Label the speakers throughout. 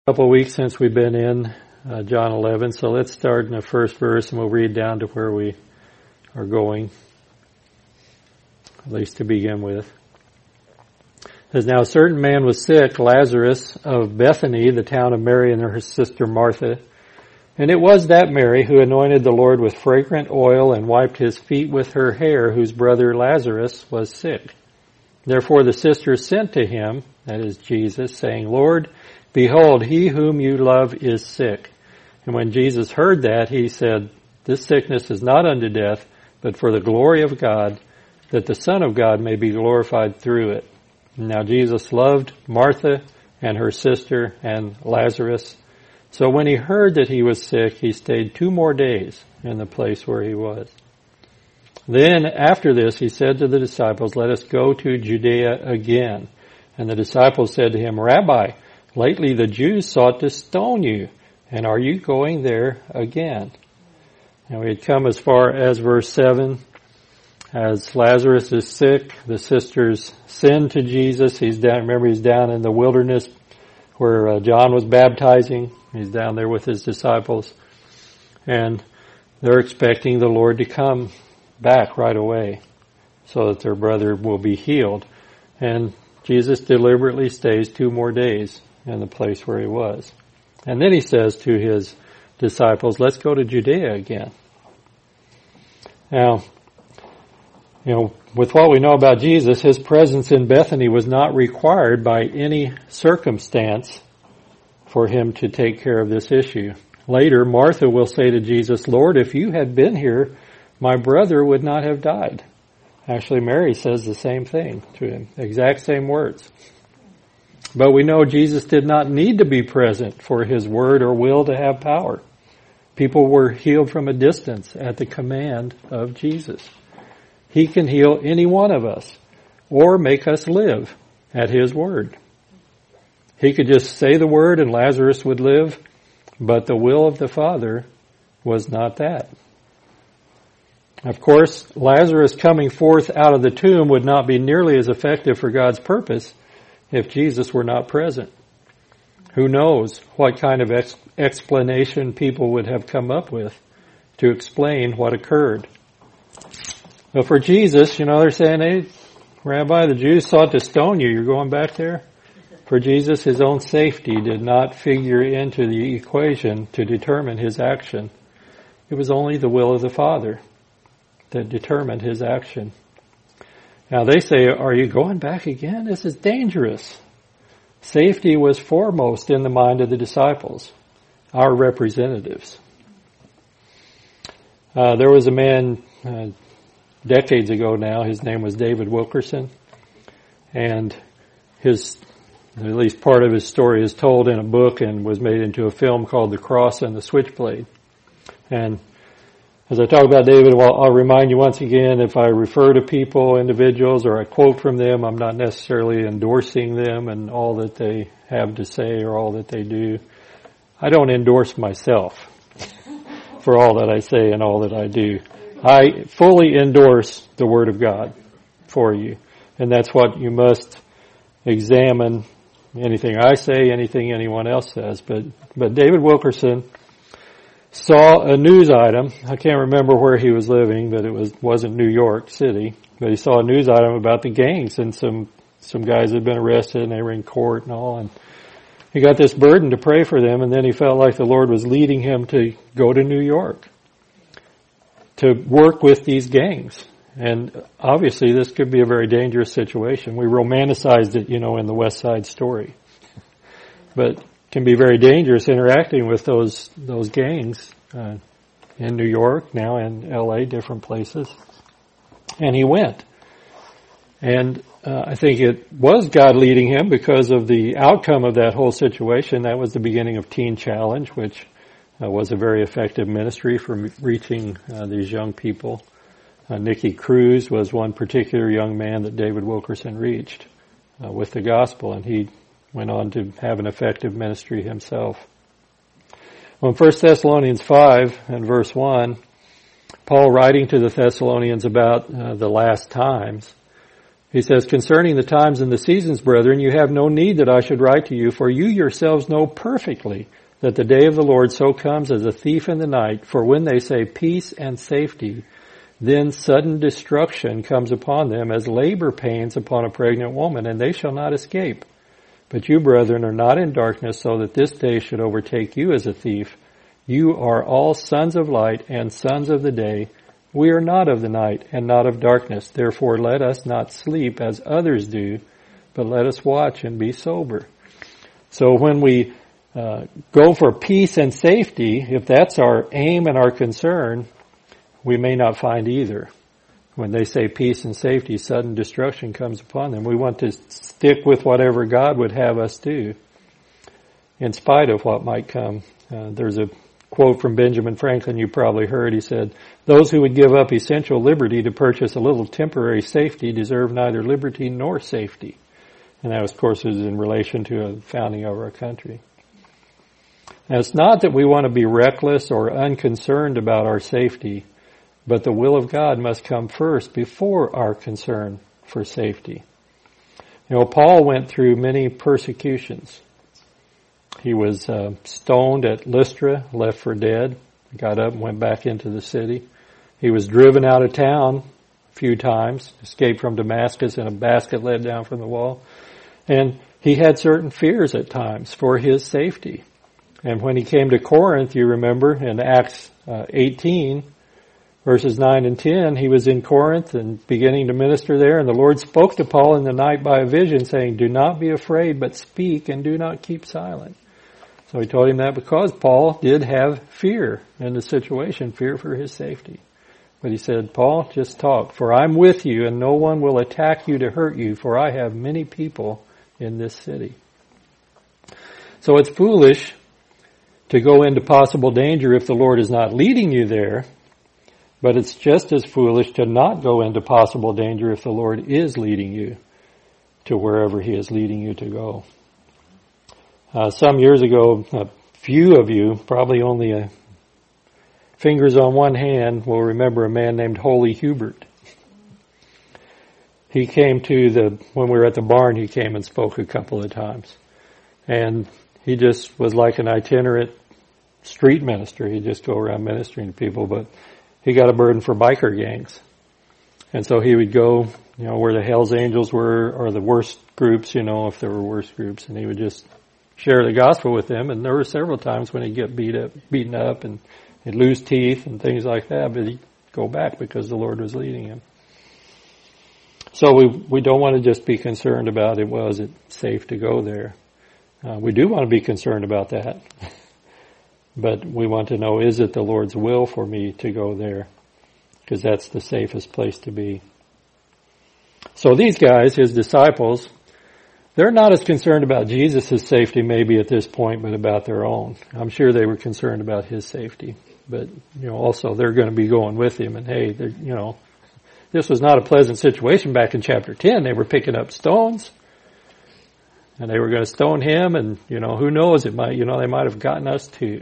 Speaker 1: Couple of weeks since we've been in John 11, so let's start in the first verse and we'll read down to where we are going, at least to begin with. It says, "Now a certain man was sick, Lazarus of Bethany, the town of Mary and her sister Martha. And it was that Mary who anointed the Lord with fragrant oil and wiped his feet with her hair, whose brother Lazarus was sick. Therefore the sisters sent to him," that is Jesus, "saying, Lord, behold, he whom you love is sick." And when Jesus heard that, he said, "This sickness is not unto death, but for the glory of God, that the Son of God may be glorified through it." Now Jesus loved Martha and her sister and Lazarus. So when he heard that he was sick, he stayed 2 more days in the place where he was. Then after this, he said to the disciples, "Let us go to Judea again." And the disciples said to him, "Rabbi, lately the Jews sought to stone you, and are you going there again?" And we had come as far as verse 7. As Lazarus is sick, the sisters send to Jesus. He's down in the wilderness where John was baptizing. He's down there with his disciples. And they're expecting the Lord to come back right away so that their brother will be healed. And Jesus deliberately stays 2 more days in the place where he was. And then he says to his disciples, "Let's go to Judea again." Now, with what we know about Jesus, his presence in Bethany was not required by any circumstance for him to take care of this issue. Later, Martha will say to Jesus, "Lord, if you had been here, my brother would not have died." Actually, Mary says the same thing to him, exact same words. But we know Jesus did not need to be present for his word or will to have power. People were healed from a distance at the command of Jesus. He can heal any one of us or make us live at his word. He could just say the word and Lazarus would live, but the will of the Father was not that. Of course, Lazarus coming forth out of the tomb would not be nearly as effective for God's purpose if Jesus were not present. Who knows what kind of explanation people would have come up with to explain what occurred. But for Jesus, they're saying, "Hey, Rabbi, the Jews sought to stone you. You're going back there?" For Jesus, his own safety did not figure into the equation to determine his action. It was only the will of the Father that determined his action. Now they say, "Are you going back again? This is dangerous." Safety was foremost in the mind of the disciples, our representatives. There was a man decades ago now, his name was David Wilkerson, and at least part of his story is told in a book and was made into a film called The Cross and the Switchblade. And as I talk about David, I'll remind you once again, if I refer to people, individuals, or I quote from them, I'm not necessarily endorsing them and all that they have to say or all that they do. I don't endorse myself for all that I say and all that I do. I fully endorse the Word of God for you. And that's what you must examine. Anything I say, anything anyone else says. But David Wilkerson saw a news item. I can't remember where he was living, but it wasn't New York City. But he saw a news item about the gangs, and some guys had been arrested and they were in court and all. And he got this burden to pray for them, and then he felt like the Lord was leading him to go to New York to work with these gangs. And obviously this could be a very dangerous situation. We romanticized it, in the West Side Story. But it can be very dangerous interacting with those gangs in New York, now in LA, different places. And he went. And I think it was God leading him because of the outcome of that whole situation. That was the beginning of Teen Challenge, which was a very effective ministry for reaching these young people. Nicky Cruz was one particular young man that David Wilkerson reached with the gospel, and he went on to have an effective ministry himself. Well, in 1 Thessalonians 5 and verse 1, Paul writing to the Thessalonians about the last times He says, concerning the times and the seasons, brethren, you have no need that I should write to you, for you yourselves know perfectly that the day of the Lord so comes as a thief in the night. For when they say peace and safety, then sudden destruction comes upon them as labor pains upon a pregnant woman, and they shall not escape. But you, brethren, are not in darkness, so that this day should overtake you as a thief. You are all sons of light and sons of the day. We are not of the night and not of darkness. Therefore let us not sleep as others do, but let us watch and be sober. So when we go for peace and safety, if that's our aim and our concern, we may not find either. When they say peace and safety, sudden destruction comes upon them. We want to stick with whatever God would have us do, in spite of what might come. There's a quote from Benjamin Franklin you probably heard. He said, those who would give up essential liberty to purchase a little temporary safety deserve neither liberty nor safety. And that, of course, is in relation to the founding of our country. Now, it's not that we want to be reckless or unconcerned about our safety, but the will of God must come first before our concern for safety. You know, Paul went through many persecutions. He was stoned at Lystra, left for dead, got up and went back into the city. He was driven out of town a few times, escaped from Damascus in a basket led down from the wall. And he had certain fears at times for his safety. And when he came to Corinth, you remember, in Acts 18, verses 9 and 10, he was in Corinth and beginning to minister there, and the Lord spoke to Paul in the night by a vision, saying, do not be afraid, but speak and do not keep silent. So he told him that because Paul did have fear in the situation, fear for his safety. But he said, Paul, just talk, for I'm with you, and no one will attack you to hurt you, for I have many people in this city. So it's foolish to go into possible danger if the Lord is not leading you there, but it's just as foolish to not go into possible danger if the Lord is leading you to wherever He is leading you to go. Some years ago, a few of you, probably only fingers on one hand, will remember a man named Holy Hubert. He came when we were at the barn, he came and spoke a couple of times. And he just was like an itinerant street minister. He'd just go around ministering to people, but he got a burden for biker gangs. And so he would go, where the Hells Angels were, or the worst groups, if there were worse groups, and he would just share the gospel with them. And there were several times when he'd get beaten up, and he'd lose teeth and things like that, but he'd go back because the Lord was leading him. So we don't want to just be concerned about was it safe to go there. We do want to be concerned about that. But we want to know, is it the Lord's will for me to go there? Because that's the safest place to be. So these guys, his disciples, they're not as concerned about Jesus' safety maybe at this point, but about their own. I'm sure they were concerned about his safety. But, also they're going to be going with him. And hey, this was not a pleasant situation back in chapter 10. They were picking up stones. And they were going to stone him, and, who knows, they might have gotten us too.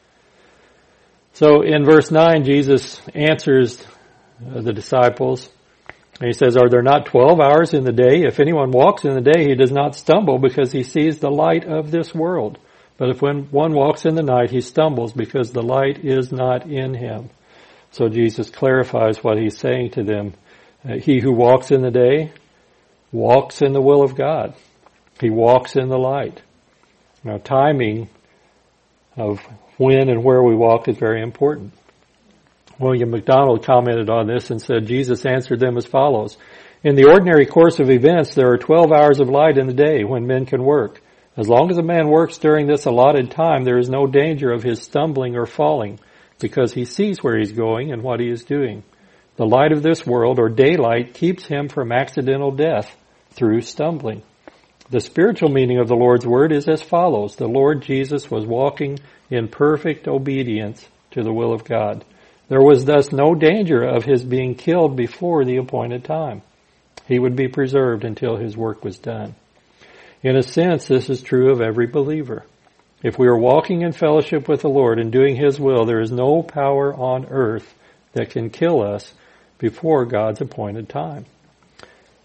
Speaker 1: So in verse 9, Jesus answers the disciples, and he says, are there not 12 hours in the day? If anyone walks in the day, he does not stumble because he sees the light of this world. But if when one walks in the night, he stumbles because the light is not in him. So Jesus clarifies what he's saying to them. He who walks in the day walks in the will of God. He walks in the light. Now, timing of when and where we walk is very important. William MacDonald commented on this and said, Jesus answered them as follows. In the ordinary course of events, there are 12 hours of light in the day when men can work. As long as a man works during this allotted time, there is no danger of his stumbling or falling, because he sees where he's going and what he is doing. The light of this world, or daylight, keeps him from accidental death through stumbling. The spiritual meaning of the Lord's word is as follows. The Lord Jesus was walking in perfect obedience to the will of God. There was thus no danger of his being killed before the appointed time. He would be preserved until his work was done. In a sense, this is true of every believer. If we are walking in fellowship with the Lord and doing his will, there is no power on earth that can kill us before God's appointed time.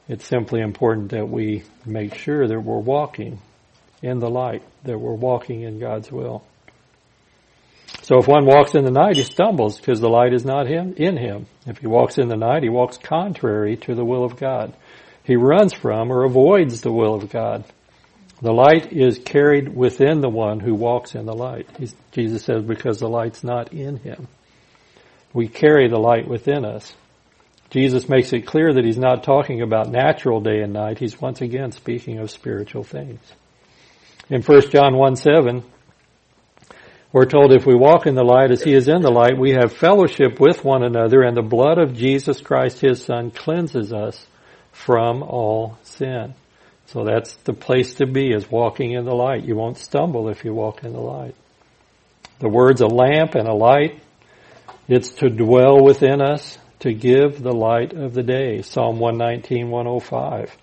Speaker 1: It's simply important that we make sure that we're walking in the light, that we're walking in God's will. So if one walks in the night, he stumbles because the light is not in him. If he walks in the night, he walks contrary to the will of God. He runs from or avoids the will of God. The light is carried within the one who walks in the light. Jesus says, because the light's not in him. We carry the light within us. Jesus makes it clear that he's not talking about natural day and night. He's once again speaking of spiritual things. In 1 John 1:7, we're told if we walk in the light as he is in the light, we have fellowship with one another, and the blood of Jesus Christ, his Son, cleanses us from all sin. So that's the place to be, is walking in the light. You won't stumble if you walk in the light. The word's a lamp and a light. It's to dwell within us, to give the light of the day. Psalm 119, 105.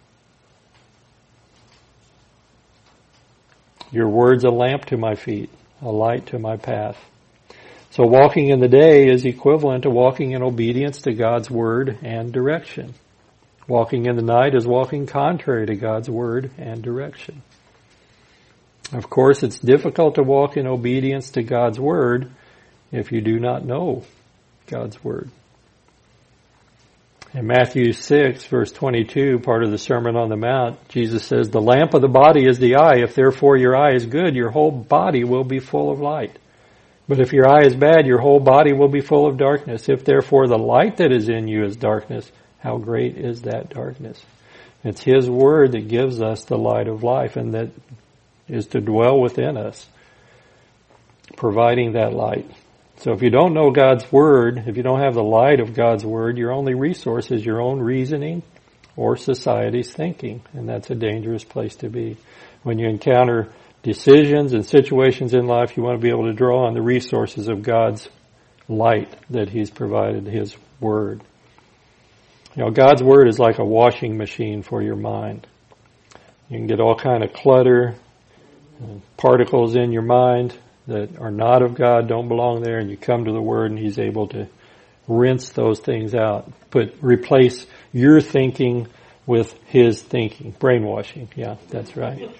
Speaker 1: Your word's a lamp to my feet, a light to my path. So walking in the day is equivalent to walking in obedience to God's word and direction. Walking in the night is walking contrary to God's word and direction. Of course, it's difficult to walk in obedience to God's word if you do not know God's word. In Matthew 6, verse 22, part of the Sermon on the Mount, Jesus says, the lamp of the body is the eye. If therefore your eye is good, your whole body will be full of light. But if your eye is bad, your whole body will be full of darkness. If therefore the light that is in you is darkness, how great is that darkness? It's his word that gives us the light of life, and that is to dwell within us, providing that light. So if you don't know God's word, if you don't have the light of God's word, your only resource is your own reasoning or society's thinking, and that's a dangerous place to be. When you encounter decisions and situations in life, you want to be able to draw on the resources of God's light that he's provided, his word. You know, God's word is like a washing machine for your mind. You can get all kind of clutter, particles in your mind that are not of God, don't belong there, and you come to the Word and he's able to rinse those things out. Replace your thinking with his thinking. Brainwashing, yeah, that's right.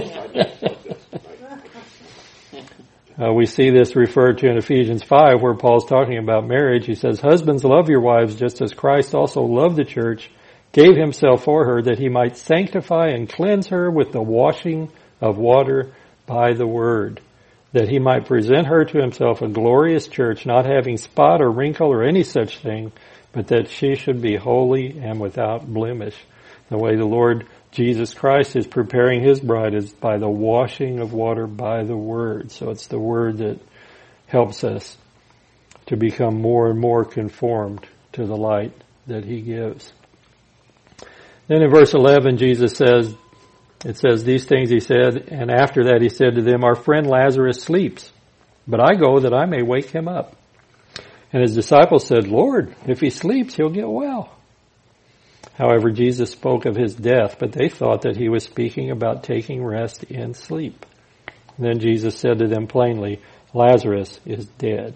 Speaker 1: We see this referred to in Ephesians 5, where Paul's talking about marriage. He says, husbands, love your wives just as Christ also loved the church, gave himself for her, that he might sanctify and cleanse her with the washing of water by the word, that he might present her to himself a glorious church, not having spot or wrinkle or any such thing, but that she should be holy and without blemish. The way the Lord Jesus Christ is preparing his bride is by the washing of water by the word. So it's the word that helps us to become more and more conformed to the light that he gives. Then in verse 11, Jesus says, it says, these things he said, and after that he said to them, our friend Lazarus sleeps, but I go that I may wake him up. And his disciples said, Lord, if he sleeps, he'll get well. However, Jesus spoke of his death, but they thought that he was speaking about taking rest in sleep. And then Jesus said to them plainly, Lazarus is dead.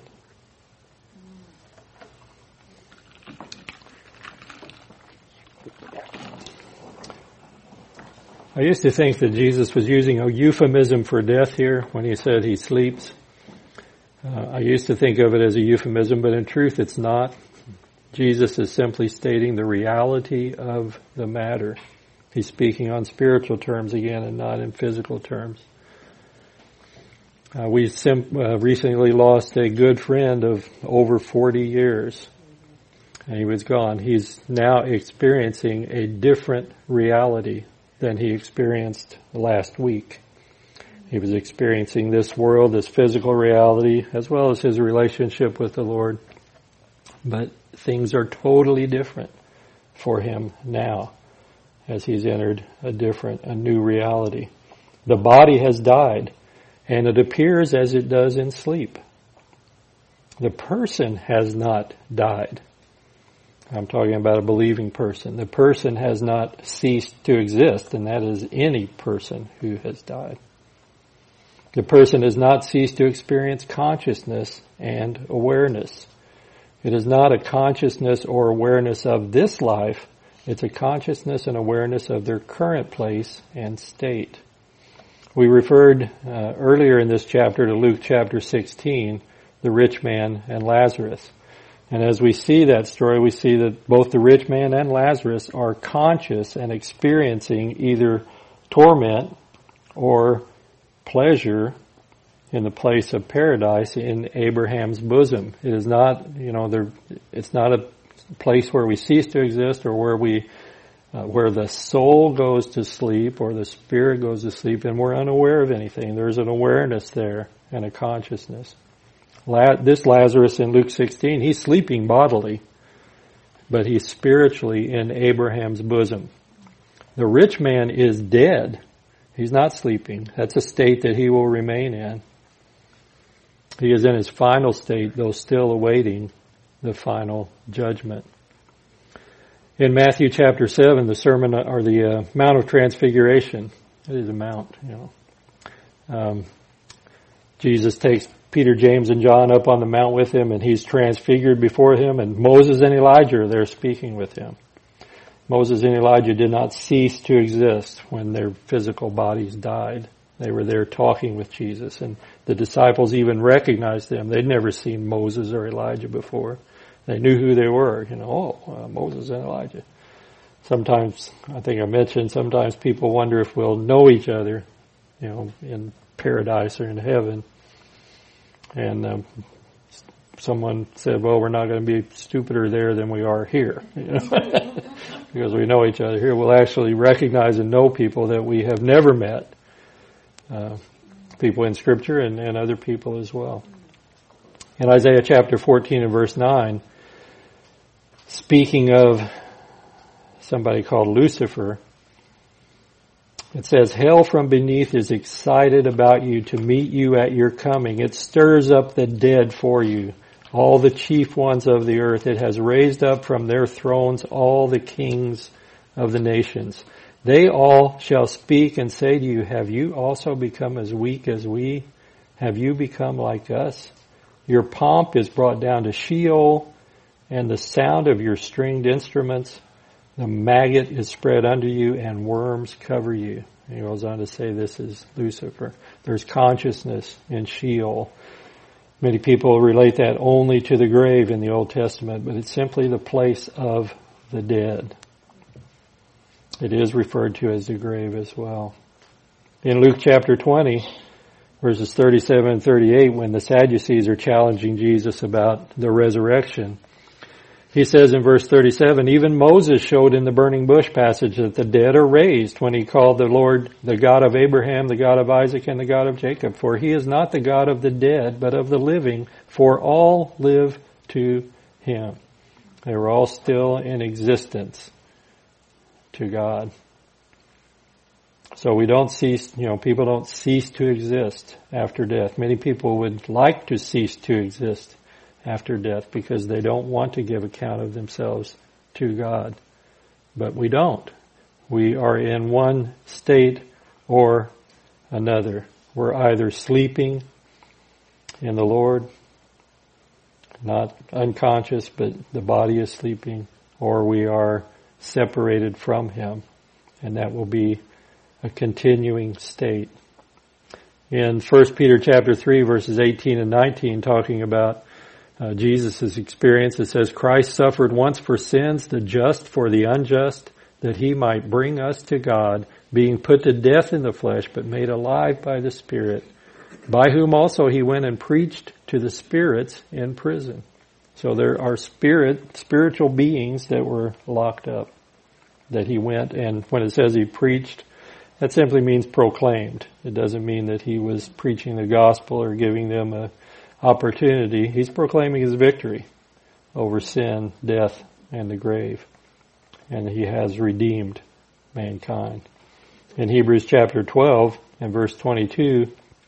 Speaker 1: I used to think that Jesus was using a euphemism for death here when he said he sleeps. I used to think of it as a euphemism, but in truth it's not. Jesus is simply stating the reality of the matter. He's speaking on spiritual terms again and not in physical terms. We recently lost a good friend of over 40 years. And he was gone. He's now experiencing a different reality than he experienced last week. He was experiencing this world, this physical reality, as well as his relationship with the Lord. But things are totally different for him now as he's entered a new reality. The body has died, and it appears as it does in sleep. The person has not died. I'm talking about a believing person. The person has not ceased to exist, and that is any person who has died. The person has not ceased to experience consciousness and awareness. It is not a consciousness or awareness of this life It's a consciousness and awareness of their current place and state. We referred earlier in this chapter to Luke chapter 16, the rich man and Lazarus. And as we see that story, we see that both the rich man and Lazarus are conscious and experiencing either torment or pleasure in the place of paradise in Abraham's bosom. It is not, it's not a place where we cease to exist or where the soul goes to sleep or the spirit goes to sleep and we're unaware of anything. There's an awareness there and a consciousness. This Lazarus in Luke 16, he's sleeping bodily, but he's spiritually in Abraham's bosom. The rich man is dead. He's not sleeping. That's a state that he will remain in. He is in his final state, though still awaiting the final judgment. In Matthew chapter 7, the sermon or the Mount of Transfiguration, it is a mount, Jesus takes Peter, James, and John up on the mount with him, and he's transfigured before him, and Moses and Elijah are there speaking with him. Moses and Elijah did not cease to exist when their physical bodies died. They were there talking with Jesus, and the disciples even recognized them. They'd never seen Moses or Elijah before. They knew who they were, Moses and Elijah. Sometimes, I think I mentioned, sometimes people wonder if we'll know each other, in paradise or in heaven. And someone said, well, we're not going to be stupider there than we are here, because we know each other here. We'll actually recognize and know people that we have never met, people in Scripture and other people as well. In Isaiah chapter 14 and verse 9, speaking of somebody called Lucifer, it says, hell from beneath is excited about you to meet you at your coming. It stirs up the dead for you, all the chief ones of the earth. It has raised up from their thrones all the kings of the nations. They all shall speak and say to you, have you also become as weak as we? Have you become like us? Your pomp is brought down to Sheol, and the sound of your stringed instruments, the maggot is spread under you, and worms cover you. And he goes on to say this is Lucifer. There's consciousness in Sheol. Many people relate that only to the grave in the Old Testament, but it's simply the place of the dead. It is referred to as the grave as well. In Luke chapter 20, verses 37 and 38, when the Sadducees are challenging Jesus about the resurrection, he says in verse 37, even Moses showed in the burning bush passage that the dead are raised when he called the Lord the God of Abraham, the God of Isaac, and the God of Jacob. For he is not the God of the dead, but of the living, for all live to him. They were all still in existence to God. So we don't cease, people don't cease to exist after death. Many people would like to cease to exist after death because they don't want to give account of themselves to God. But we don't. We are in one state or another. We're either sleeping in the Lord, not unconscious, but the body is sleeping, or we are separated from Him, and that will be a continuing state. In 1 Peter chapter 3, verses 18 and 19, talking about Jesus' experience, it says, Christ suffered once for sins, the just for the unjust, that He might bring us to God, being put to death in the flesh, but made alive by the Spirit, by whom also He went and preached to the spirits in prison. So there are spiritual beings that were locked up, that He went, and when it says He preached, that simply means proclaimed. It doesn't mean that He was preaching the gospel or giving them a opportunity. He's proclaiming His victory over sin, death, and the grave. And He has redeemed mankind. In Hebrews chapter 12 and verse 22,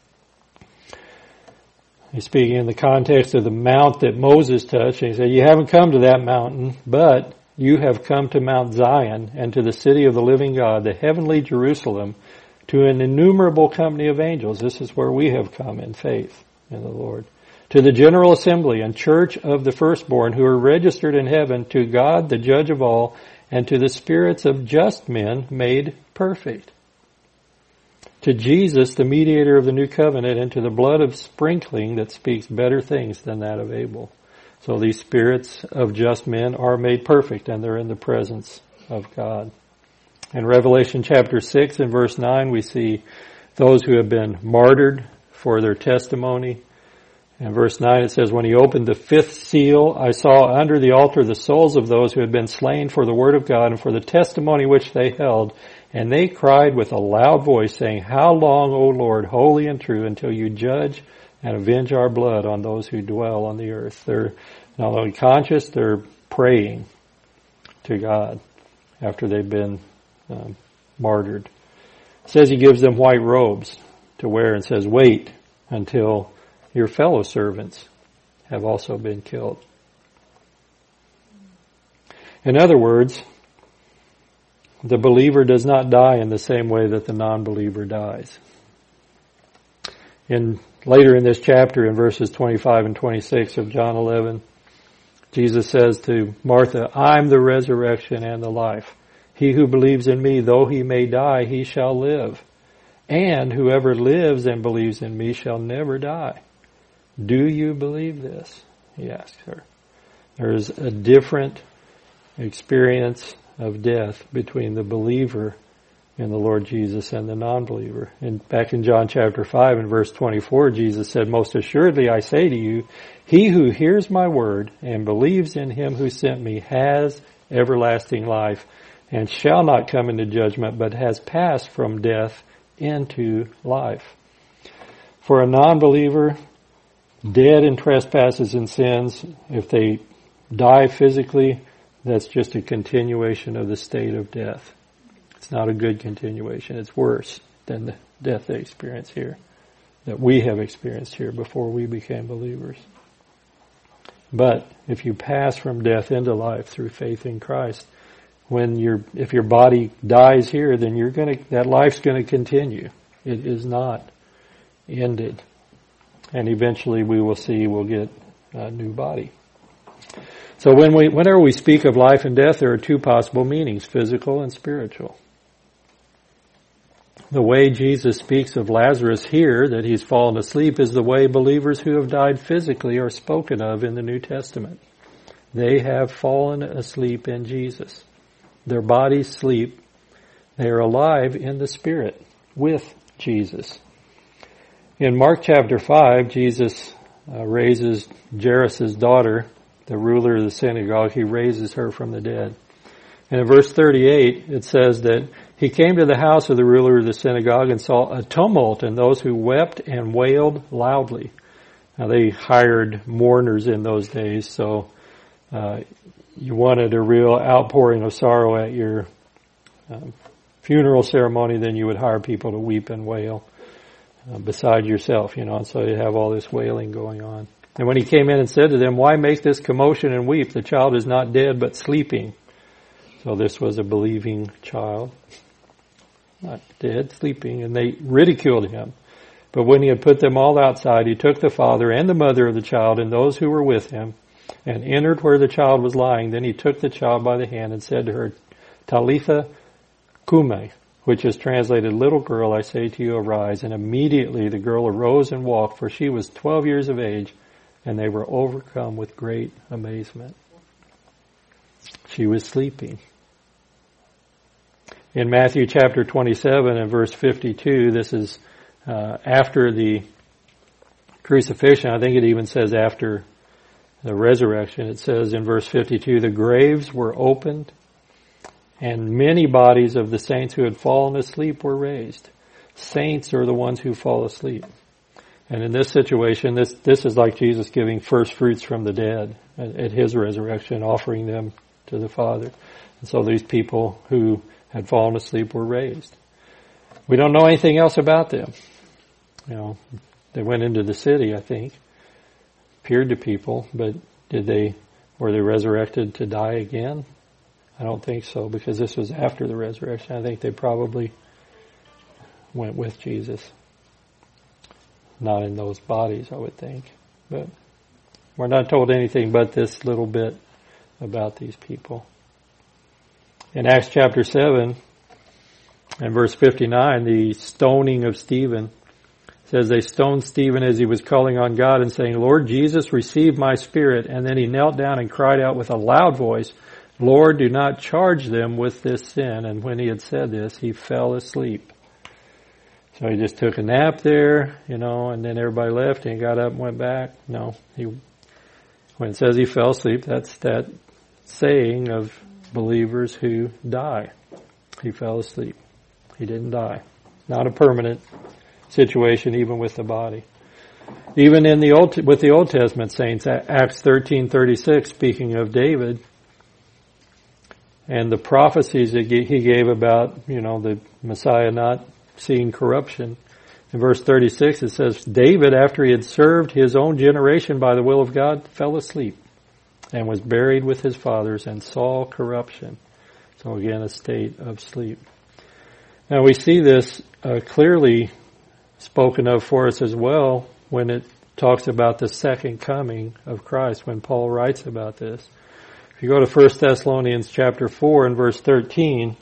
Speaker 1: he's speaking in the context of the mount that Moses touched. And he said, you haven't come to that mountain, but you have come to Mount Zion and to the city of the living God, the heavenly Jerusalem, to an innumerable company of angels. This is where we have come in faith in the Lord. To the general assembly and church of the firstborn who are registered in heaven, to God, the judge of all, and to the spirits of just men made perfect. To Jesus, the mediator of the new covenant, and to the blood of sprinkling that speaks better things than that of Abel. So these spirits of just men are made perfect, and they're in the presence of God. In Revelation chapter 6 and verse 9, we see those who have been martyred for their testimony. In verse 9 it says, when he opened the fifth seal, I saw under the altar the souls of those who had been slain for the word of God and for the testimony which they held. And they cried with a loud voice, saying, how long, O Lord, holy and true, until you judge and avenge our blood on those who dwell on the earth? They're not only conscious, they're praying to God after they've been martyred. It says he gives them white robes to wear and says, wait until your fellow servants have also been killed. In other words, the believer does not die in the same way that the non-believer dies. Later in this chapter, in verses 25 and 26 of John 11, Jesus says to Martha, I'm the resurrection and the life. He who believes in me, though he may die, he shall live. And whoever lives and believes in me shall never die. Do you believe this? He asks her. There's a different experience of death between the believer in the Lord Jesus and the non-believer. And back in John chapter 5 and verse 24, Jesus said, most assuredly I say to you, he who hears my word and believes in him who sent me has everlasting life and shall not come into judgment, but has passed from death into life. For a non-believer, dead in trespasses and sins, if they die physically, that's just a continuation of the state of death. It's not a good continuation. It's worse than the death they experience here, that we have experienced here before we became believers. But if you pass from death into life through faith in Christ, if your body dies here, then that life's going to continue. It is not ended. And eventually we'll get a new body. So whenever we speak of life and death, there are two possible meanings, physical and spiritual. The way Jesus speaks of Lazarus here, that he's fallen asleep, is the way believers who have died physically are spoken of in the New Testament. They have fallen asleep in Jesus. Their bodies sleep. They are alive in the Spirit with Jesus. In Mark chapter 5, Jesus raises Jairus' daughter, the ruler of the synagogue. He raises her from the dead. And in verse 38, it says that he came to the house of the ruler of the synagogue and saw a tumult and those who wept and wailed loudly. Now they hired mourners in those days, so you wanted a real outpouring of sorrow at your funeral ceremony, then you would hire people to weep and wail beside yourself, and so you have all this wailing going on. And when he came in and said to them, why make this commotion and weep? The child is not dead, but sleeping. So this was a believing child. Not dead, sleeping. And they ridiculed him. But when he had put them all outside, he took the father and the mother of the child and those who were with him and entered where the child was lying. Then he took the child by the hand and said to her, Talitha Kume, which is translated, little girl, I say to you, arise. And immediately the girl arose and walked, for she was 12 years of age, and they were overcome with great amazement. She was sleeping. In Matthew chapter 27 and verse 52, this is after the crucifixion. I think it even says after the resurrection. It says in verse 52, the graves were opened, and many bodies of the saints who had fallen asleep were raised. Saints are the ones who fall asleep. And in this situation, this is like Jesus giving first fruits from the dead at his resurrection, offering them to the Father. And so these people who had fallen asleep were raised. We don't know anything else about them. They went into the city, I think, appeared to people, but were they resurrected to die again? I don't think so, because this was after the resurrection. I think they probably went with Jesus. Not in those bodies, I would think. But we're not told anything but this little bit about these people. In Acts chapter 7 and verse 59, the stoning of Stephen says they stoned Stephen as he was calling on God and saying, Lord Jesus, receive my spirit. And then he knelt down and cried out with a loud voice, Lord, do not charge them with this sin. And when he had said this, he fell asleep. So he just took a nap there, and then everybody left and he got up and went back. No, when it says he fell asleep, that's that saying of believers who die. He fell asleep. He didn't die. Not a permanent situation, even with the body. Even with the Old Testament saints, Acts 13:36, speaking of David, and the prophecies that he gave about, the Messiah not seeing corruption. In verse 36 it says, David, after he had served his own generation by the will of God, fell asleep and was buried with his fathers and saw corruption. So again, a state of sleep. Now we see this clearly spoken of for us as well when it talks about the second coming of Christ, when Paul writes about this. If you go to 1 Thessalonians chapter 4 and verse 13,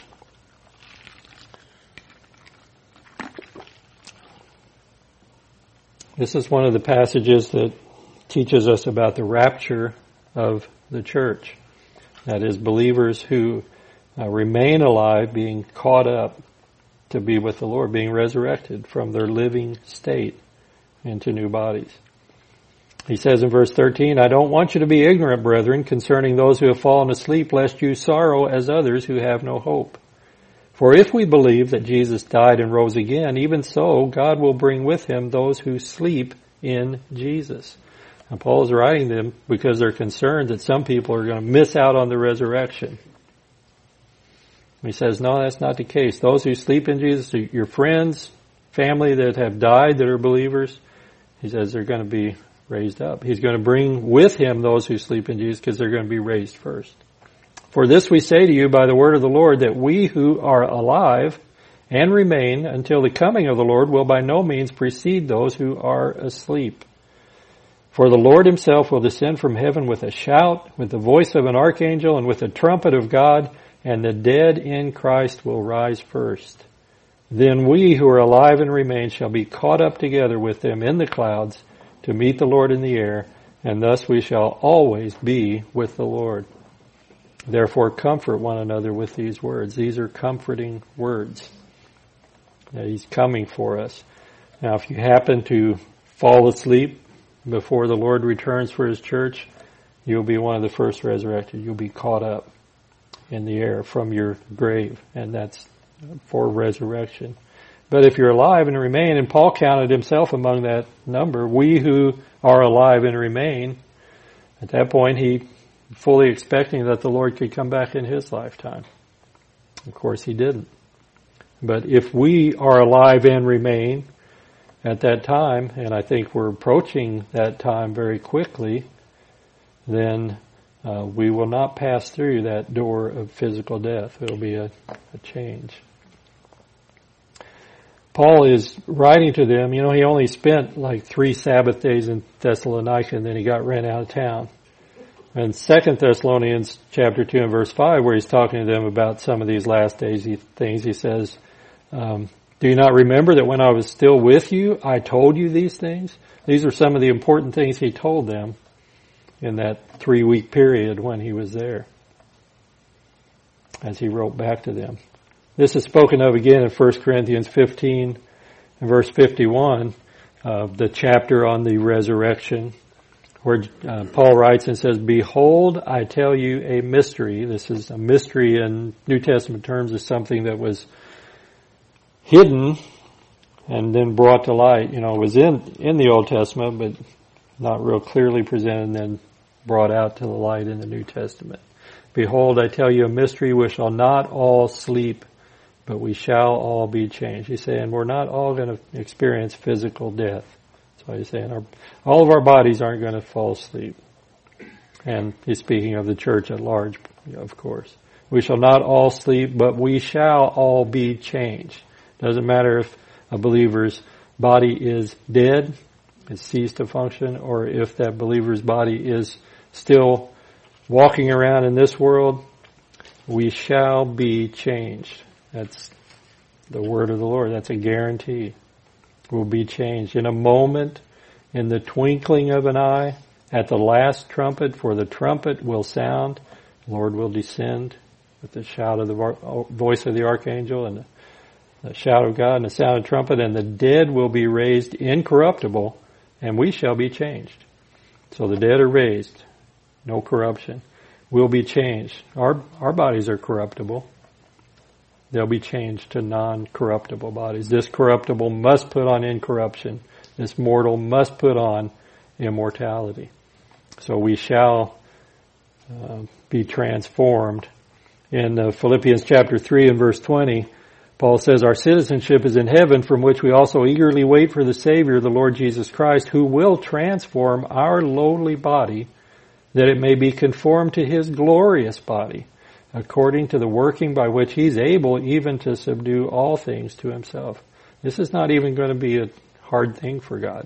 Speaker 1: this is one of the passages that teaches us about the rapture of the church. That is, believers who remain alive being caught up to be with the Lord, being resurrected from their living state into new bodies. He says in verse 13, I don't want you to be ignorant, brethren, concerning those who have fallen asleep, lest you sorrow as others who have no hope. For if we believe that Jesus died and rose again, even so God will bring with him those who sleep in Jesus. And Paul is writing them because they're concerned that some people are going to miss out on the resurrection. He says, no, that's not the case. Those who sleep in Jesus, your friends, family that have died that are believers, he says they're going to be raised up. He's going to bring with him those who sleep in Jesus because they're going to be raised first. For this we say to you by the word of the Lord, that we who are alive and remain until the coming of the Lord will by no means precede those who are asleep. For the Lord himself will descend from heaven with a shout, with the voice of an archangel, and with the trumpet of God, and the dead in Christ will rise first. Then we who are alive and remain shall be caught up together with them in the clouds to meet the Lord in the air, and thus we shall always be with the Lord. Therefore comfort one another with these words. These are comforting words. He's coming for us. Now if you happen to fall asleep before the Lord returns for his church, you'll be one of the first resurrected. You'll be caught up in the air from your grave, and that's for resurrection. But if you're alive and remain, and Paul counted himself among that number, we who are alive and remain, at that point he fully expecting that the Lord could come back in his lifetime. Of course he didn't. But if we are alive and remain at that time, and I think we're approaching that time very quickly, then we will not pass through that door of physical death. It'll be a change. Paul is writing to them. He only spent like 3 Sabbath days in Thessalonica, and then he got ran out of town. And 2 Thessalonians chapter 2 and verse 5, where he's talking to them about some of these last days things, he says, do you not remember that when I was still with you, I told you these things? These are some of the important things he told them in that 3-week period when he was there, as he wrote back to them. This is spoken of again in 1 Corinthians 15 and verse 51, the chapter on the resurrection, where Paul writes and says, behold, I tell you a mystery. This is a mystery in New Testament terms, is something that was hidden and then brought to light. It was in the Old Testament, but not real clearly presented and then brought out to the light in the New Testament. Behold, I tell you a mystery, we shall not all sleep, but we shall all be changed. He's saying we're not all going to experience physical death. That's why he's saying all of our bodies aren't going to fall asleep. And he's speaking of the church at large, of course. We shall not all sleep, but we shall all be changed. Doesn't matter if a believer's body is dead, it's ceased to function, or if that believer's body is still walking around in this world. We shall be changed. That's the word of the Lord. That's a guarantee. We'll be changed in a moment, in the twinkling of an eye, at the last trumpet, for the trumpet will sound. The Lord will descend with the shout of the voice of the archangel and the shout of God and the sound of the trumpet, and the dead will be raised incorruptible, and we shall be changed. So the dead are raised, no corruption. We'll be changed. Our bodies are corruptible. They'll be changed to non-corruptible bodies. This corruptible must put on incorruption. This mortal must put on immortality. So we shall be transformed. In Philippians chapter 3 and verse 20, Paul says, our citizenship is in heaven, from which we also eagerly wait for the Savior, the Lord Jesus Christ, who will transform our lowly body, that it may be conformed to His glorious body, according to the working by which He's able even to subdue all things to Himself. This is not even going to be a hard thing for God.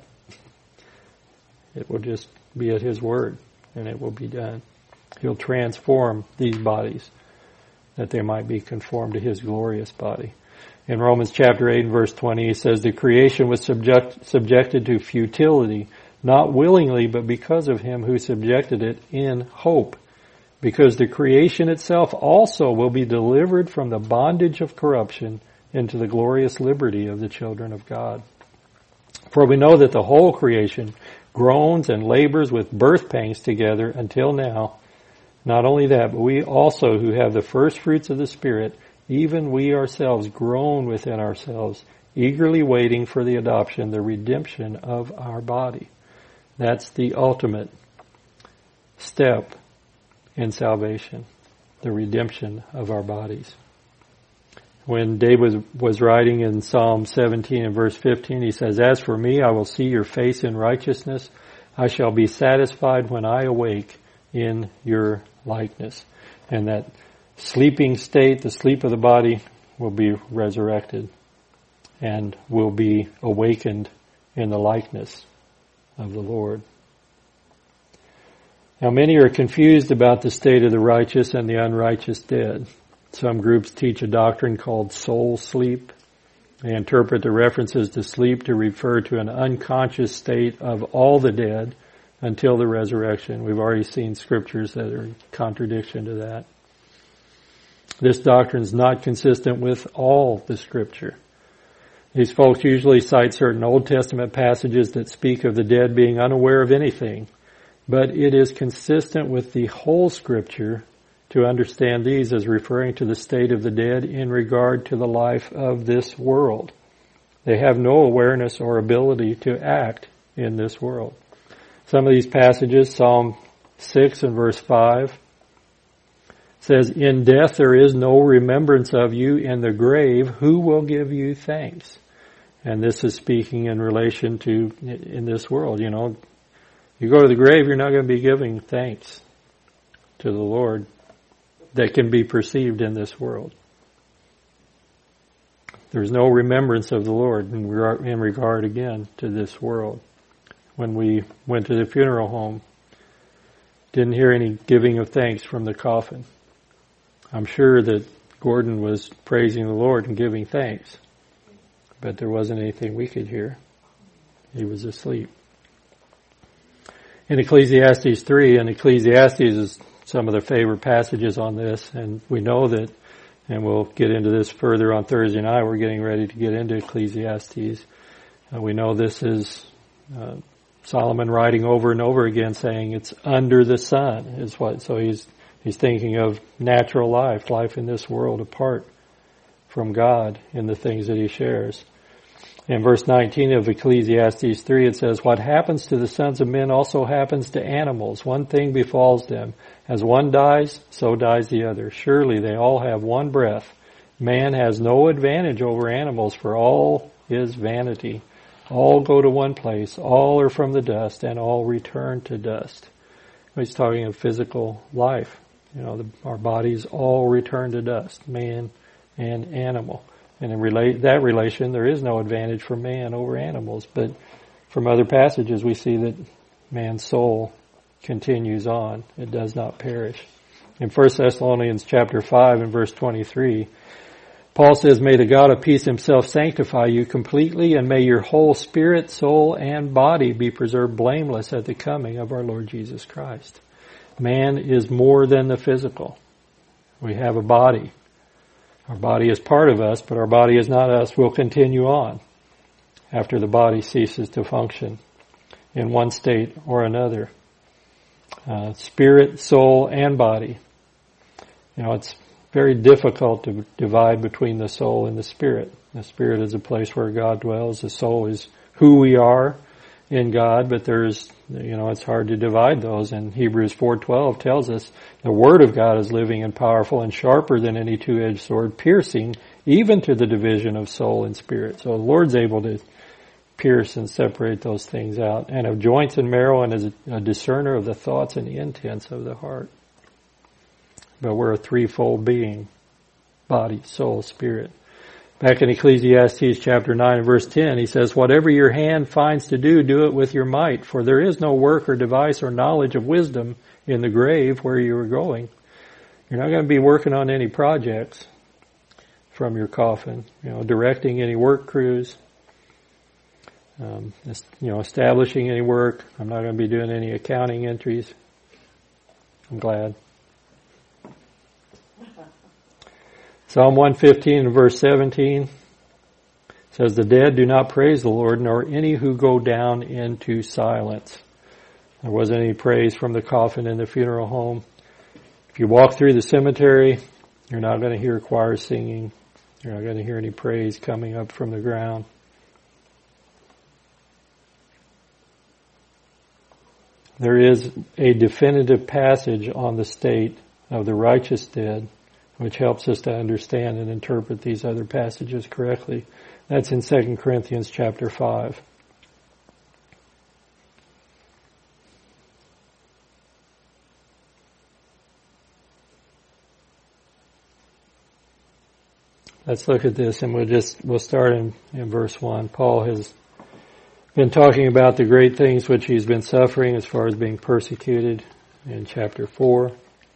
Speaker 1: It will just be at His word, and it will be done. He'll transform these bodies, that they might be conformed to His glorious body. In Romans chapter 8 and verse 20, he says, the creation was subjected to futility, not willingly, but because of Him who subjected it in hope. Because the creation itself also will be delivered from the bondage of corruption into the glorious liberty of the children of God. For we know that the whole creation groans and labors with birth pangs together until now. Not only that, but we also who have the first fruits of the Spirit, even we ourselves groan within ourselves, eagerly waiting for the adoption, the redemption of our body. That's the ultimate step in salvation, the redemption of our bodies. When David was writing in Psalm 17 and verse 15, he says, as for me, I will see your face in righteousness. I shall be satisfied when I awake in your likeness. And that sleeping state, the sleep of the body, will be resurrected and will be awakened in the likeness of the Lord. Now many are confused about the state of the righteous and the unrighteous dead. Some groups teach a doctrine called soul sleep. They interpret the references to sleep to refer to an unconscious state of all the dead until the resurrection. We've already seen scriptures that are in contradiction to that. This doctrine is not consistent with all the scripture. These folks usually cite certain Old Testament passages that speak of the dead being unaware of anything, but it is consistent with the whole scripture to understand these as referring to the state of the dead in regard to the life of this world. They have no awareness or ability to act in this world. Some of these passages, Psalm 6 and verse 5, says, in death there is no remembrance of you. In the grave, who will give you thanks? And this is speaking in relation to in this world. You know, you go to the grave, you're not going to be giving thanks to the Lord that can be perceived in this world. There's no remembrance of the Lord in regard again to this world. When we went to the funeral home, didn't hear any giving of thanks from the coffin. I'm sure that Gordon was praising the Lord and giving thanks, but there wasn't anything we could hear. He was asleep. In Ecclesiastes 3, and Ecclesiastes is some of their favorite passages on this, and we know that, and we'll get into this further on Thursday night, we're getting ready to get into Ecclesiastes. We know this is Solomon writing over and over again saying it's under the sun is what, so he's thinking of natural life in this world apart from God in the things that he shares. In verse 19 of Ecclesiastes 3 it says, what happens to the sons of men also happens to animals. One thing befalls them. As one dies, so dies the other. Surely they all have one breath. Man has no advantage over animals, for all is vanity. All go to one place. All are from the dust, and all return to dust. He's talking of physical life. You know, our bodies all return to dust, man and animal. And in that relation, there is no advantage for man over animals. But from other passages, we see that man's soul continues on. It does not perish. In 1 Thessalonians chapter 5 and verse 23, Paul says, "May the God of peace himself sanctify you completely, and may your whole spirit, soul, and body be preserved blameless at the coming of our Lord Jesus Christ." Man is more than the physical. We have a body. Our body is part of us, but our body is not us. We'll continue on after the body ceases to function in one state or another. Spirit, soul, and body. It's very difficult to divide between the soul and the spirit. The spirit is a place where God dwells. The soul is who we are in God, but it's hard to divide those. And Hebrews 4:12 tells us the Word of God is living and powerful and sharper than any two-edged sword, piercing even to the division of soul and spirit. So the Lord's able to pierce and separate those things out, and of joints and marrow, and is a discerner of the thoughts and the intents of the heart. But we're a threefold being: body, soul, spirit. Back in Ecclesiastes chapter 9 and verse 10, he says, "Whatever your hand finds to do, do it with your might, for there is no work or device or knowledge of wisdom in the grave where you are going." You're not going to be working on any projects from your coffin, directing any work crews, establishing any work. I'm not going to be doing any accounting entries. I'm glad. Psalm 115 and verse 17 says, "The dead do not praise the Lord, nor any who go down into silence." There wasn't any praise from the coffin in the funeral home. If you walk through the cemetery, you're not going to hear choirs singing. You're not going to hear any praise coming up from the ground. There is a definitive passage on the state of the righteous dead, which helps us to understand and interpret these other passages correctly. That's in 2 Corinthians chapter 5. Let's look at this, and we'll start in verse 1. Paul has been talking about the great things which he's been suffering as far as being persecuted in chapter 4.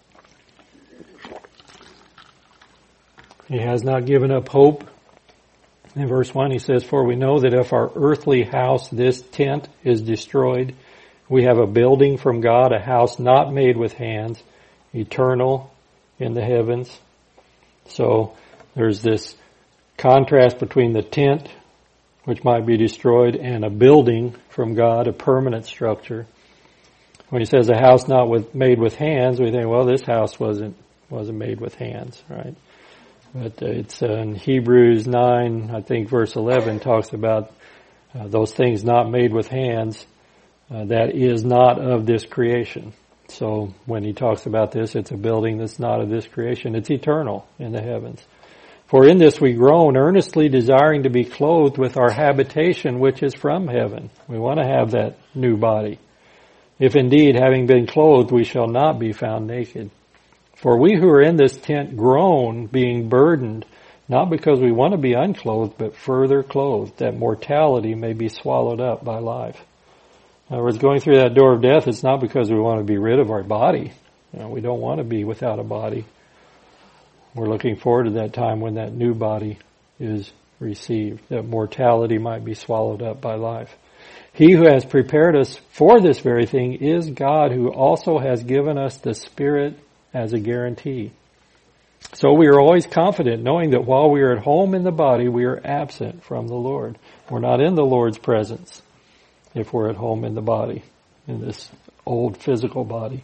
Speaker 1: He has not given up hope. In verse 1 he says, "For we know that if our earthly house, this tent, is destroyed, we have a building from God, a house not made with hands, eternal in the heavens." So there's this contrast between the tent, which might be destroyed, and a building from God, a permanent structure. When he says a house not made with hands, we think, well, this house wasn't made with hands, right? But it's in Hebrews 9, I think verse 11, talks about those things not made with hands, that is not of this creation. So when he talks about this, it's a building that's not of this creation. It's eternal in the heavens. "For in this we groan, earnestly desiring to be clothed with our habitation which is from heaven." We want to have that new body. "If indeed, having been clothed, we shall not be found naked. For we who are in this tent groan, being burdened, not because we want to be unclothed, but further clothed, that mortality may be swallowed up by life." In other words, going through that door of death, it's not because we want to be rid of our body. We don't want to be without a body. We're looking forward to that time when that new body is received, that mortality might be swallowed up by life. "He who has prepared us for this very thing is God, who also has given us the Spirit as a guarantee. So we are always confident, knowing that while we are at home in the body, we are absent from the Lord." We're not in the Lord's presence if we're at home in the body, in this old physical body.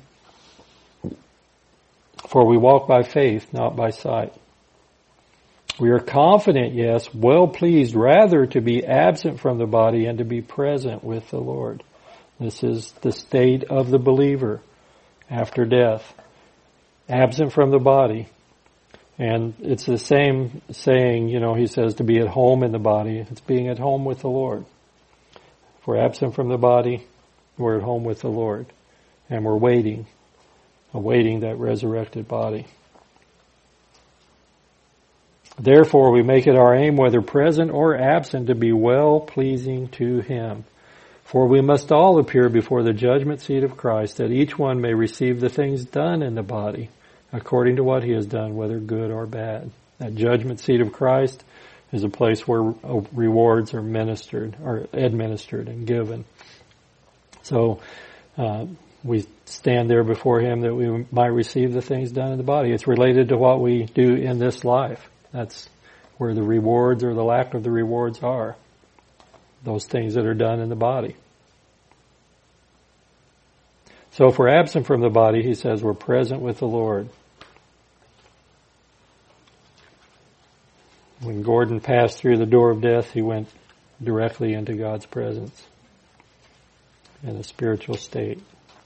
Speaker 1: "For we walk by faith, not by sight. We are confident, yes, well pleased rather to be absent from the body and to be present with the Lord." This is the state of the believer after death. Absent from the body. And it's the same saying, he says to be at home in the body. It's being at home with the Lord. If we're absent from the body, we're at home with the Lord. And we're awaiting that resurrected body. "Therefore we make it our aim, whether present or absent, to be well pleasing to Him. For we must all appear before the judgment seat of Christ, that each one may receive the things done in the body, according to what he has done, whether good or bad. That judgment seat of Christ is a place where rewards are administered and given. So we stand there before him that we might receive the things done in the body. It's related to what we do in this life. That's where the rewards or the lack of the rewards are. Those things that are done in the body. So if we're absent from the body, he says we're present with the Lord. When Gordon passed through the door of death, he went directly into God's presence in a spiritual state.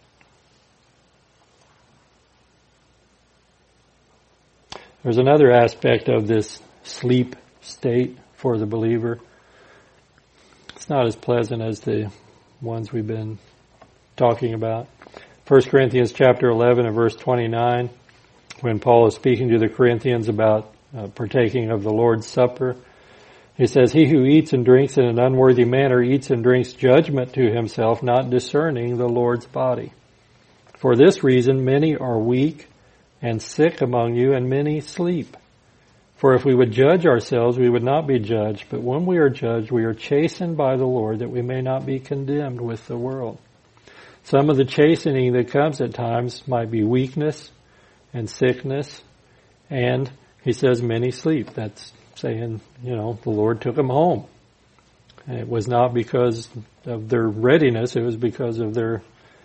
Speaker 1: There's another aspect of this sleep state for the believer. It's not as pleasant as the ones we've been talking about. 1 Corinthians chapter 11 and verse 29, when Paul is speaking to the Corinthians about partaking of the Lord's Supper, he says, "He who eats and drinks in an unworthy manner eats and drinks judgment to himself, not discerning the Lord's body. For this reason many are weak and sick among you, and many sleep. For if we would judge ourselves, we would not be judged. But when we are judged, we are chastened by the Lord, that we may not be condemned with the world." Some of the chastening that comes at times might be weakness and sickness, and he says many sleep. That's saying, the Lord took them home. And it was not because of their readiness, it was because of their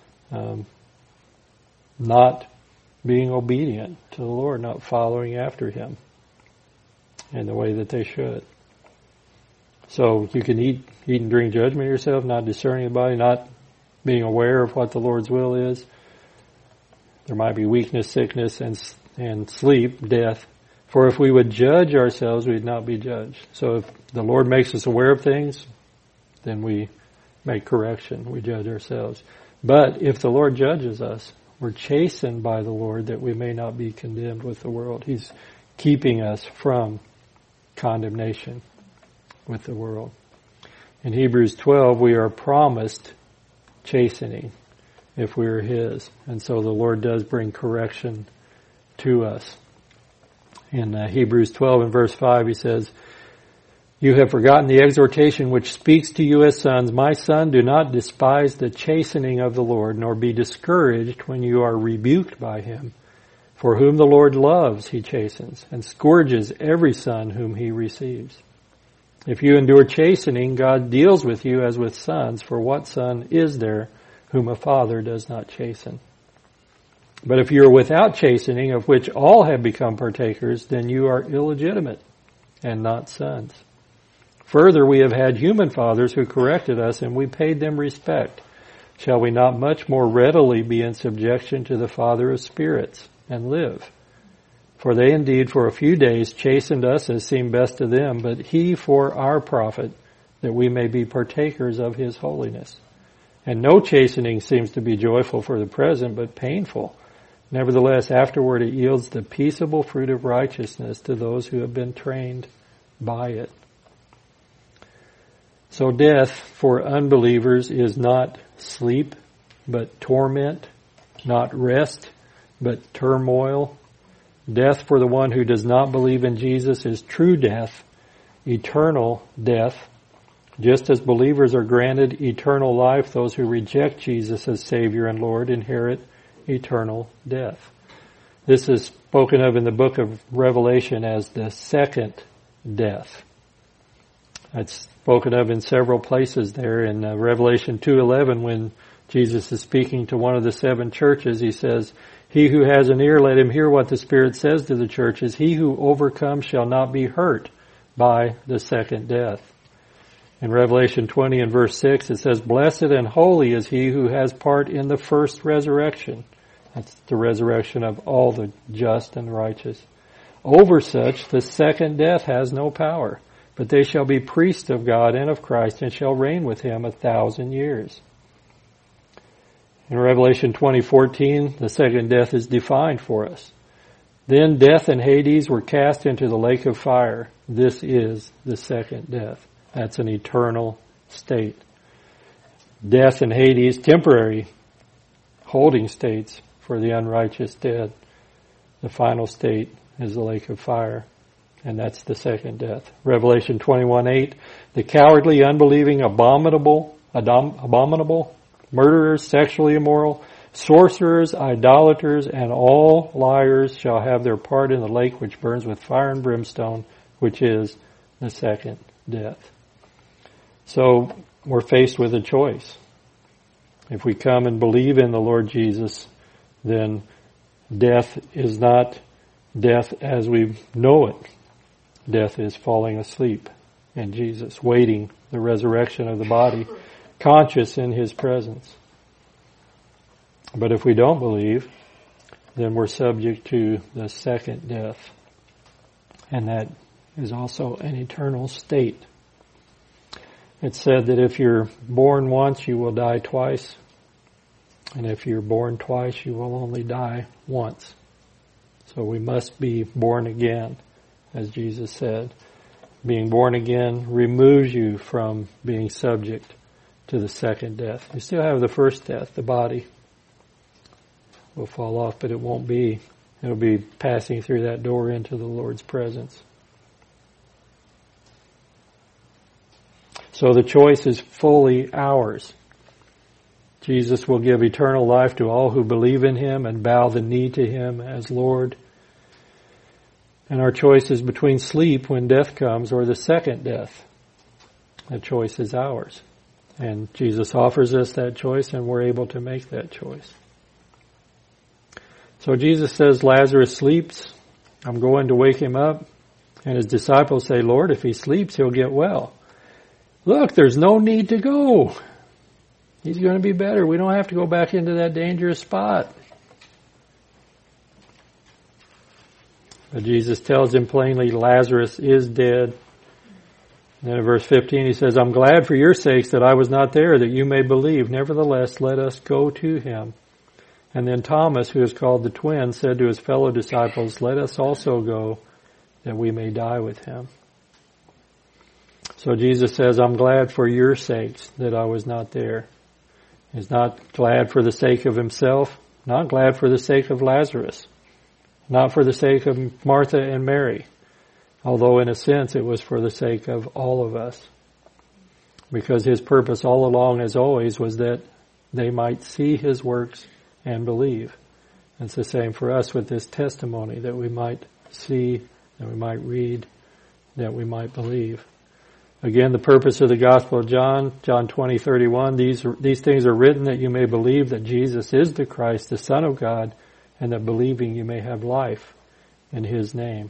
Speaker 1: not being obedient to the Lord, not following after him in the way that they should. So you can eat and drink judgment of yourself, not discerning the body, not being aware of what the Lord's will is. There might be weakness, sickness, and sleep, death. For if we would judge ourselves, we'd not be judged. So if the Lord makes us aware of things, then we make correction. We judge ourselves. But if the Lord judges us, we're chastened by the Lord that we may not be condemned with the world. He's keeping us from condemnation with the world. In Hebrews 12, we are promised chastening if we are his. And so the Lord does bring correction to us. In Hebrews 12 and verse 5, he says, "You have forgotten the exhortation which speaks to you as sons. My son, do not despise the chastening of the Lord, nor be discouraged when you are rebuked by him. For whom the Lord loves, he chastens, and scourges every son whom he receives. If you endure chastening, God deals with you as with sons, for what son is there whom a father does not chasten? But if you are without chastening, of which all have become partakers, then you are illegitimate and not sons. Further, we have had human fathers who corrected us, and we paid them respect. Shall we not much more readily be in subjection to the Father of spirits and live? For they indeed for a few days chastened us as seemed best to them, but he for our profit, that we may be partakers of his holiness. And no chastening seems to be joyful for the present, but painful. Nevertheless, afterward it yields the peaceable fruit of righteousness to those who have been trained by it." So death for unbelievers is not sleep, but torment, not rest, but turmoil. Death for the one who does not believe in Jesus is true death, eternal death. Just as believers are granted eternal life, those who reject Jesus as Savior and Lord inherit eternal death. This is spoken of in the book of Revelation as the second death. It's spoken of in several places there. In Revelation 2:11, when Jesus is speaking to one of the seven churches, he says, "He who has an ear, let him hear what the Spirit says to the churches. He who overcomes shall not be hurt by the second death." In Revelation 20 and verse 6, it says, "Blessed and holy is he who has part in the first resurrection." That's the resurrection of all the just and righteous. "Over such the second death has no power, but they shall be priests of God and of Christ, and shall reign with him 1,000 years. In Revelation 20:14, the second death is defined for us. "Then death and Hades were cast into the lake of fire. This is the second death." That's an eternal state. Death and Hades, temporary holding states for the unrighteous dead. the final state is the lake of fire. And that's the second death. Revelation 21:8, the cowardly, unbelieving, abominable, murderers, sexually immoral, sorcerers, idolaters, and all liars shall have their part in the lake which burns with fire and brimstone, which is the second death. So we're faced with a choice. If we come and believe in the Lord Jesus, then death is not death as we know it. Death is falling asleep in Jesus, waiting the resurrection of the body, conscious in His presence. But if we don't believe, then we're subject to the second death. And that is also an eternal state. It's said that if you're born once, you will die twice. And if you're born twice, you will only die once. So we must be born again, as Jesus said. Being born again removes you from being subject to the second death. You still have the first death, the body will fall off, but it won't be. It'll be passing through that door into the Lord's presence. So the choice is fully ours. Jesus will give eternal life to all who believe in Him and bow the knee to Him as Lord. And our choice is between sleep when death comes or the second death. The choice is ours. And Jesus offers us that choice, and we're able to make that choice. So Jesus says, Lazarus sleeps. I'm going to wake him up. And His disciples say, Lord, if he sleeps, he'll get well. Look, there's no need to go. He's going to be better. We don't have to go back into that dangerous spot. But Jesus tells him plainly, Lazarus is dead. And then in verse 15 He says, I'm glad for your sakes that I was not there, that you may believe. Nevertheless, let us go to him. And then Thomas, who is called the twin, said to his fellow disciples, let us also go, that we may die with him. So Jesus says, I'm glad for your sakes that I was not there. He's not glad for the sake of Himself, not glad for the sake of Lazarus, not for the sake of Martha and Mary, although in a sense it was for the sake of all of us. Because His purpose all along, as always, was that they might see His works and believe. It's the same for us with this testimony, that we might see, that we might read, that we might believe. Again, the purpose of the Gospel of John 20:31, these things are written that you may believe that Jesus is the Christ, the Son of God, and that believing you may have life in His name.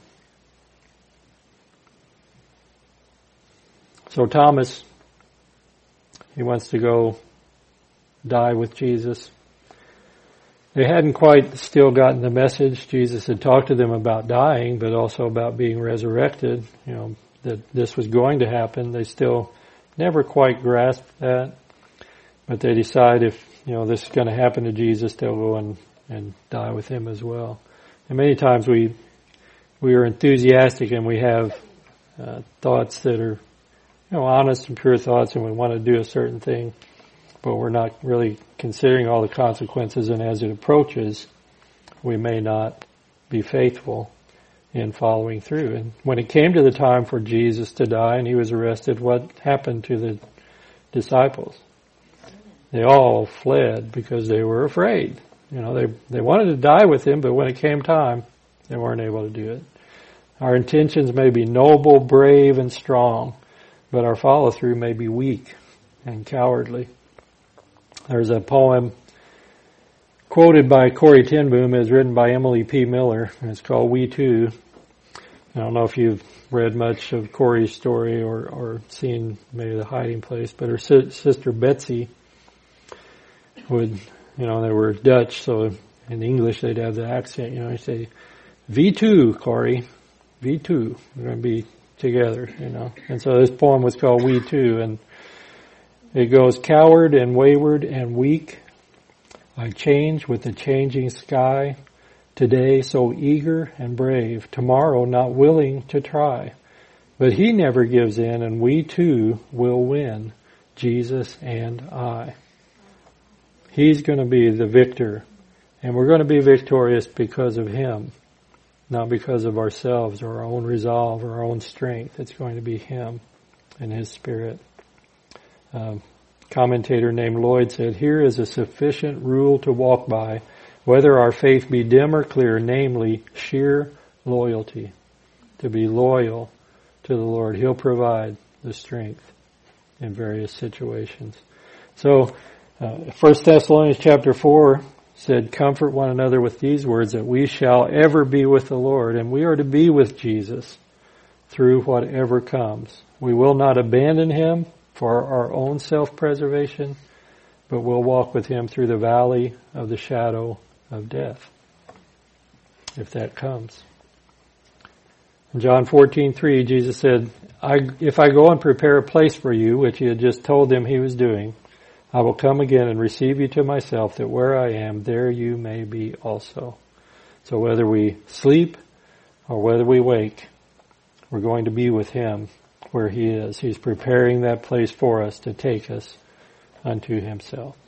Speaker 1: So Thomas, he wants to go die with Jesus. They hadn't quite still gotten the message. Jesus had talked to them about dying, but also about being resurrected, that this was going to happen. They still never quite grasped that. But they decide if, this is going to happen to Jesus, they'll go and die with Him as well. And many times we are enthusiastic and we have thoughts that are, honest and pure thoughts, and we want to do a certain thing, but we're not really considering all the consequences, and as it approaches, we may not be faithful in following through. And when it came to the time for Jesus to die and He was arrested, what happened to the disciples? They all fled because they were afraid. They wanted to die with Him, but when it came time, they weren't able to do it. Our intentions may be noble, brave, and strong, but our follow-through may be weak and cowardly. There's a poem quoted by Corrie ten Boom, is written by Emily P. Miller, and it's called We Too. I don't know if you've read much of Corrie's story or seen maybe The Hiding Place, but her sister Betsy would, they were Dutch, so in English they'd have the accent, you say, V2, Corrie, V2, we're going to be together, And so this poem was called We Too, and it goes, coward and wayward and weak, I change with the changing sky. Today so eager and brave, tomorrow not willing to try. But He never gives in, and we too will win, Jesus and I. He's going to be the victor, and we're going to be victorious because of Him. not because of ourselves or our own resolve or our own strength. It's going to be Him and His Spirit. Commentator named Lloyd said, "Here is a sufficient rule to walk by, whether our faith be dim or clear, namely sheer loyalty." To be loyal to the Lord. He'll provide the strength in various situations. So, 1 Thessalonians chapter 4 said, "Comfort one another with these words, that we shall ever be with the Lord." And we are to be with Jesus through whatever comes. We will not abandon Him for our own self-preservation, but we'll walk with Him through the valley of the shadow of death, if that comes. In John 14:3, Jesus said, "If I go and prepare a place for you," which He had just told them He was doing, "I will come again and receive you to myself, that where I am, there you may be also." So whether we sleep or whether we wake, we're going to be with Him where He is. He's preparing that place for us to take us unto Himself.